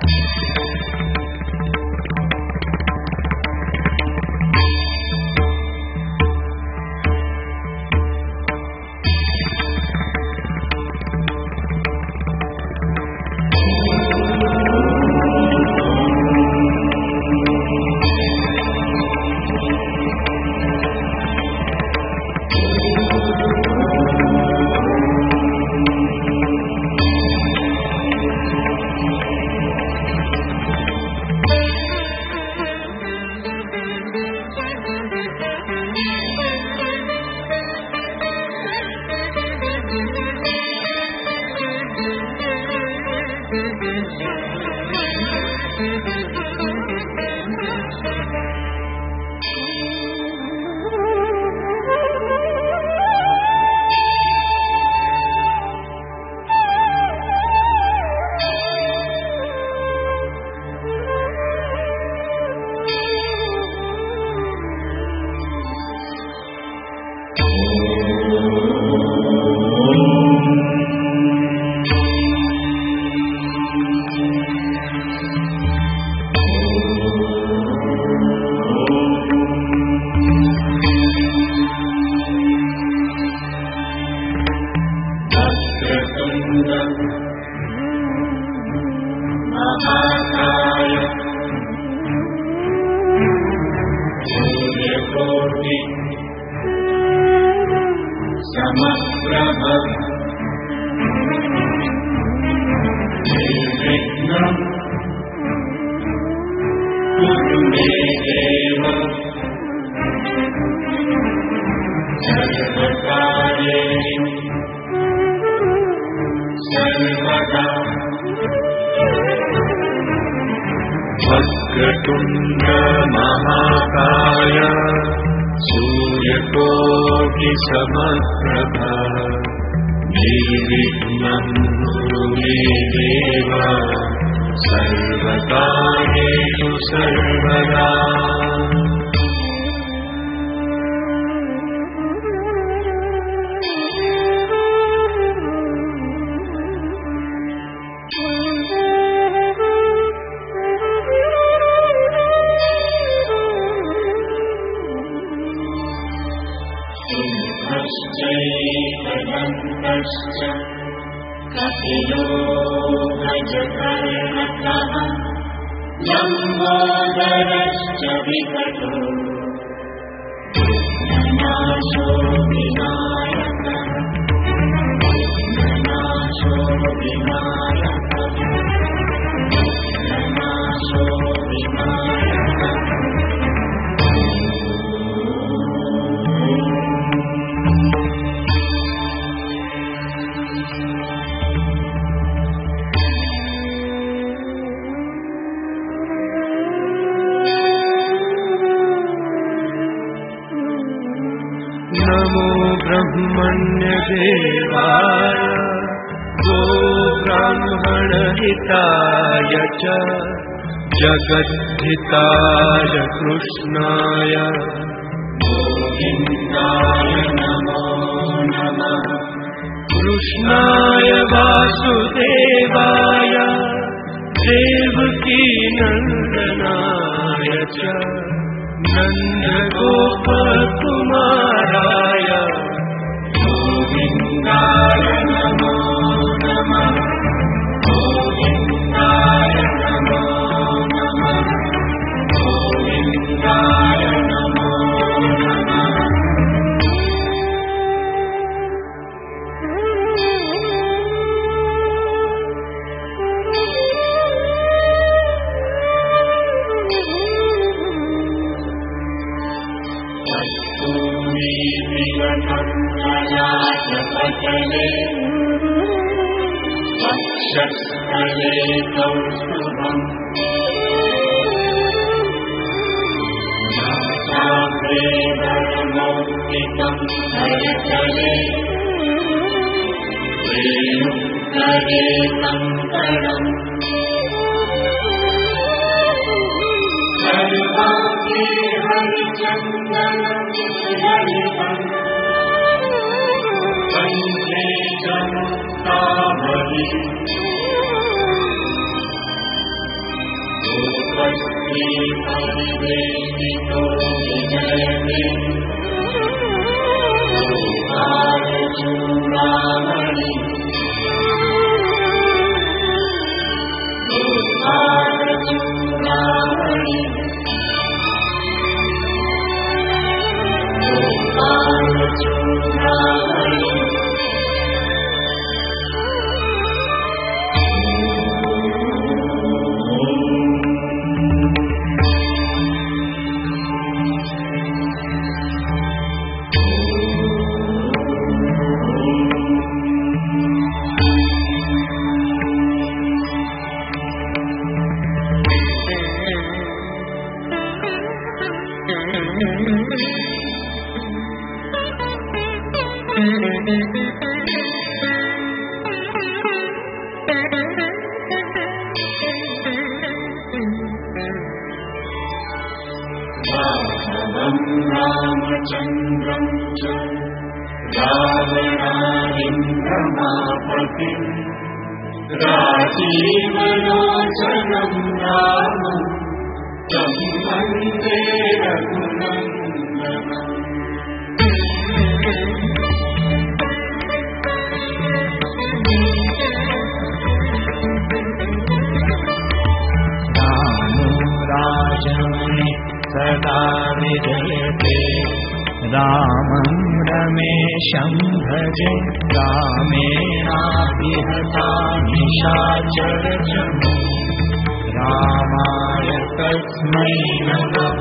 जगद्धिताय कृष्णाय गोविन्दाय नमो नमः। कृष्णाय वासुदेवाय देवकी नन्दनाय च नन्दगोपकुमाराय गोविन्दाय नमो नमः। गोविन्दाय नमो नमः। गोविन्दाय नमो नमः। वक्षस्थले कौस्तुभम् नासाग्रे वरमौक्तिकम् हरतले वेणुकरे कङ्कणम् सर्वाङ्गे हरिचन्दनम् ललितम् कण्ठे च मुक्तावली स्वस्ति परिवेष्टितो विजयते चूडामणि चूडामणि रामचन्द्रं च रावणानिन्द्रमापतिं राजीवलोचनं रामं तं वन्दे रघुनन्दनम् सदा विजयते रामं रमेशं भजे रामेणाभिहता निशाचरचमूः रामाय तस्मै नमः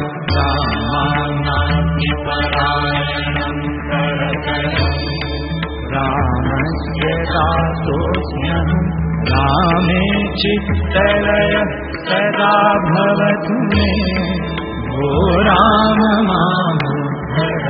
रामानाज्ञपरायणं करकरं रामस्य दासोऽस्म्यहं रामे चित्तलयः सदा भवतु मे ओ राम मामुद्धर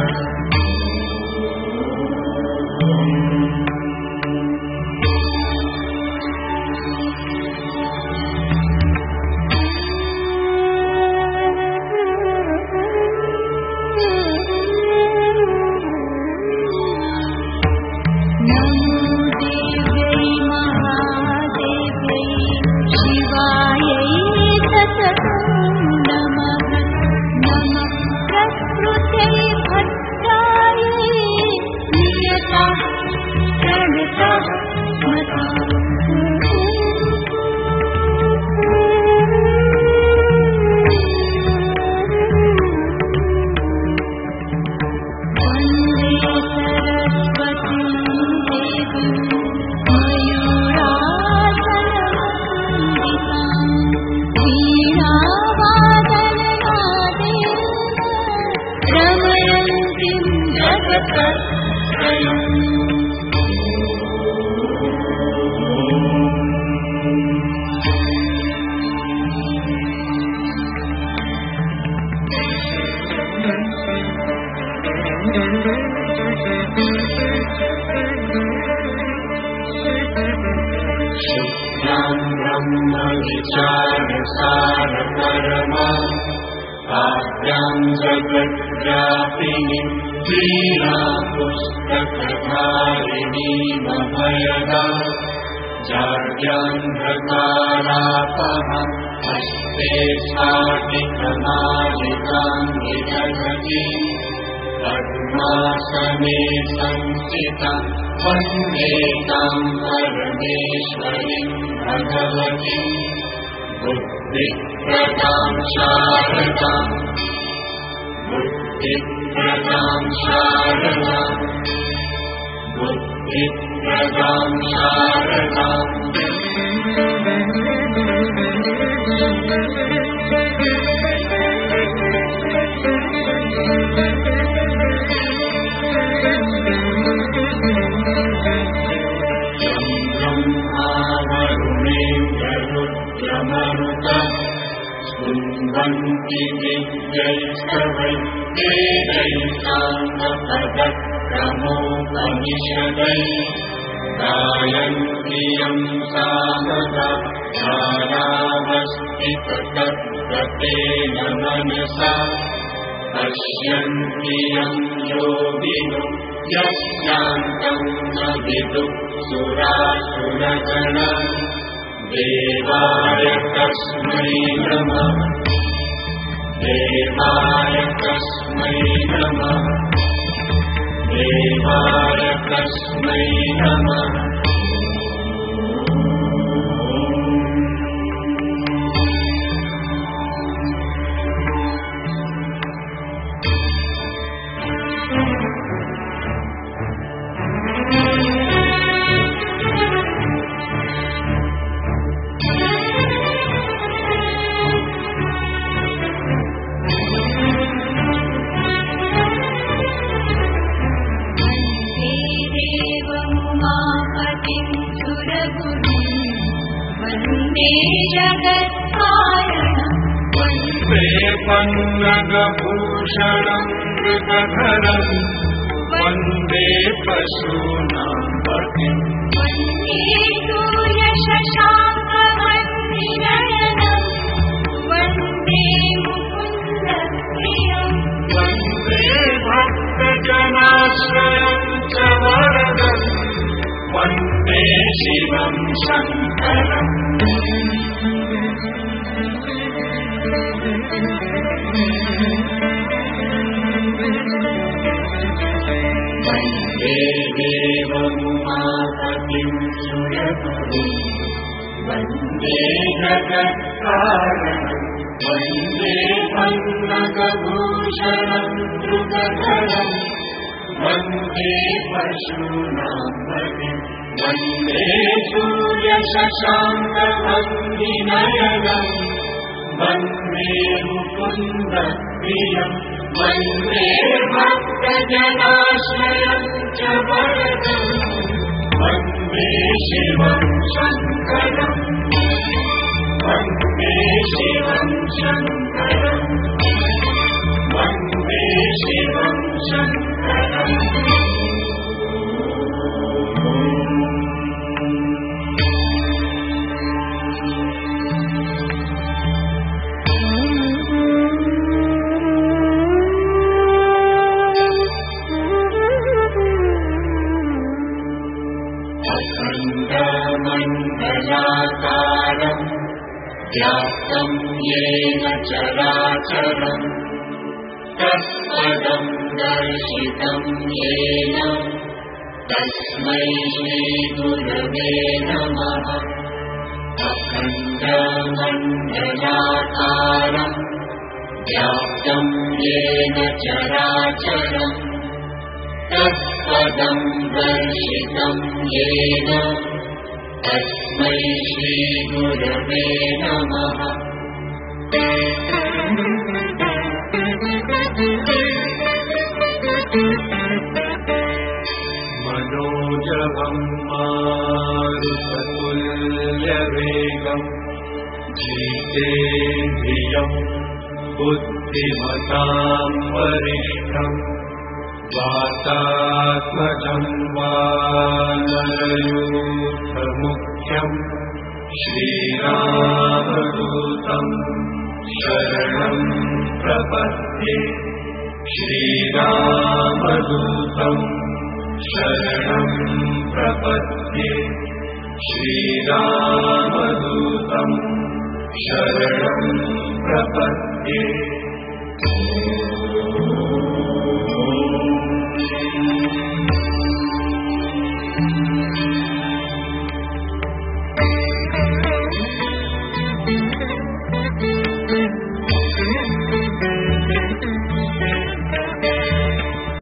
विचारसारपरमा आद्यां जगद्व्यापिनी वीरा पुस्तकधारिणी मभयदा जाड्यान्धकारापः हस्ते साटिकमालिकां विदधति पद्मासने संस्थिता वन्दे तां परमेश्वरीं भगवतीं बुद्धिप्रदां शारदां बुद्धिप्रदां शारदां बुद्धिप्रदां शारदां स्कुन्वन्ति दिव्यैस्तवैर्वेदैस्ताङ्गपदक्रमोपनिषदैः गायन्ति यं सामदा ध्यानावस्थिततद्गतेन मनसा पश्यन्ति यं योगिनो यस्यान्तं न विदुः सुरासुरगणः देवाय तस्मै नमः देवाय तस्मै नमः देवाय तस्मै नमः पन्नगभूषणं कृतधरं वन्दे पशूनां पतिं वन्दे सूर्यशशाङ्कमन्विनयनं वन्दे मुकुन्दप्रियं वन्दे भक्तजनाश्रयं च वरदं वन्दे शिवं शङ्करम् वन्दे देवमुमापतिं सुरगुरुं वन्दे जगत्कारणं वन्दे पन्नगभूषणं कृतधरं वन्दे पशूनां पतिं वन्दे सूर्यशशाङ्कमन्विनयनं वन्दे मुकुन्दप्रियम् वन्दे भक्तजनाश्रयं च वरदं वन्दे शिवं शङ्करम् वन्दे शिवं शङ्करम् वन्दे शिवं शङ्करम् मण्डलाकारं व्याप्तं येन चराचरं तत्पदं दर्शितं येन तस्मै श्रीगुरवे नमः अखण्डमण्डलाकारं व्याप्तं येन चराचरं तत्पदं दर्शितं येन तस्मै श्रीगुरवे नमः मनोजवं मारुततुल्यवेगं जितेन्द्रियं बुद्धिमतां वरिष्ठम् वातात्मजं वानरयूथमुख्यं श्रीरामदूतं शरणं प्रपद्ये श्रीरामदूतं शरणं प्रपद्ये श्रीरामदूतं शरणं प्रपद्ये